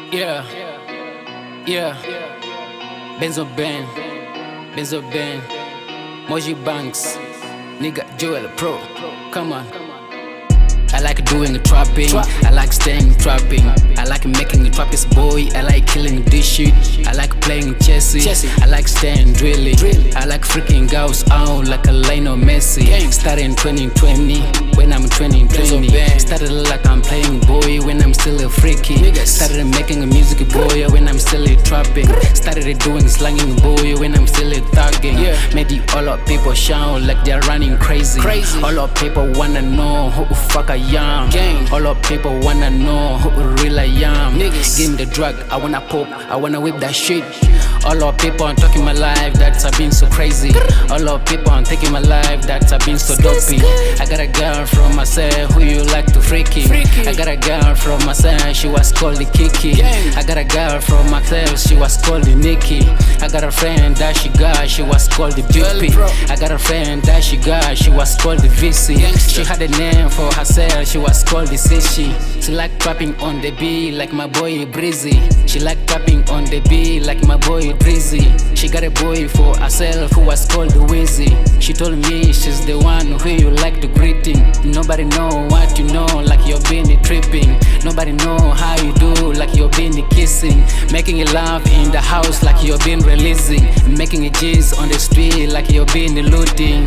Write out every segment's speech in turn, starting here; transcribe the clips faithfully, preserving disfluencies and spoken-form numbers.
Yeah, yeah. Benzo Ben, Benzo Ben, Moji Banks, nigga Joel Pro. Come on. I like doing trapping, I like staying trapping, I like making a trappist boy, I like killing this shit, I like playing chessy, I like staying drilling, I like freaking girls out like a Lionel Messi. Started in twenty twenty, when I'm twenty twenty, started like I'm playing boy when I'm still a freaky, started making a music boy when I'm still a trapping, started doing slanging boy when I'm still a thugging, made the all of people shout like they're running crazy, all of people wanna know who the fuck I am. Gang. All of people wanna know who real I am. Niggas. Give me the drug, I wanna pop, I wanna whip that shit. All of people are talking my life, that's I've been so crazy. All of people are taking my life, that's I've been so dopey. I got a girl from myself who you like to freaky. I got a girl from myself, she was called the Kiki. I got a girl from myself, she was called the Nikki. I got a friend that she got, she was called the B P. I got a friend that she got, she was called the V C. She had a name for herself, she was called the Sishi. She like trapping on the beat like my boy Breezy. She like trapping on the beat like my boy Breezy. She got a boy for herself who was called Wheezy. She told me she's the one who you like to greeting. Nobody know what you know like you've been tripping. Nobody know how you do like you've been kissing. Making a love in the house like you've been releasing. Making a jizz on the street like you've been looting.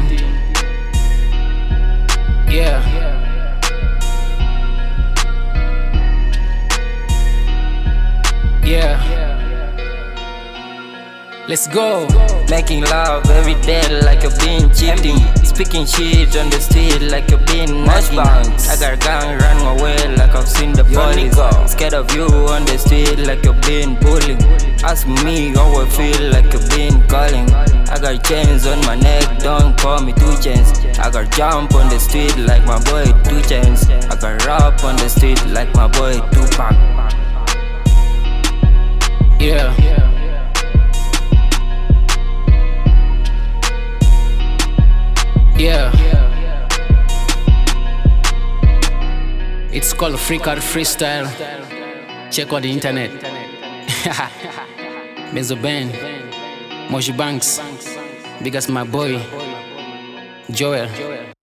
Yeah. Yeah. Let's go. Making love every day like you've been cheating. Speaking shit on the street like you've been nagging. I got a gun, run away like I've seen the police. Scared of you on the street like you've been bullying. Ask me how I feel like you've been calling. I got chains on my neck, don't call me two chains. I got jump on the street like my boy two chains. I got rap on the street like my boy Tupac. Yeah. Yeah. It's called Free Card Freestyle. Check out the internet. Benzo Ben, Moji Banks, biggest my boy Joel.